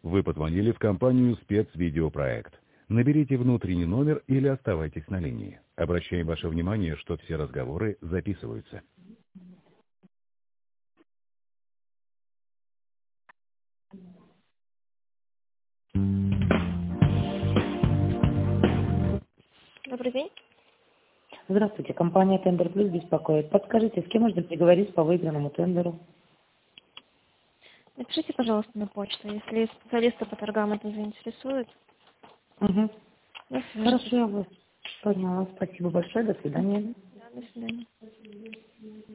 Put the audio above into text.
Вы позвонили в компанию «Спецвидеопроект». Наберите внутренний номер или оставайтесь на линии. Обращаем ваше внимание, что все разговоры записываются. Добрый день. Здравствуйте, компания «Тендер Плюс» беспокоит. Подскажите, с кем можно переговорить по выигранному тендеру? Напишите, пожалуйста, на почту, если специалисты по торгам это заинтересует. Угу. Я Хорошо, я вас поняла. Спасибо большое. До свидания. Да, до свидания.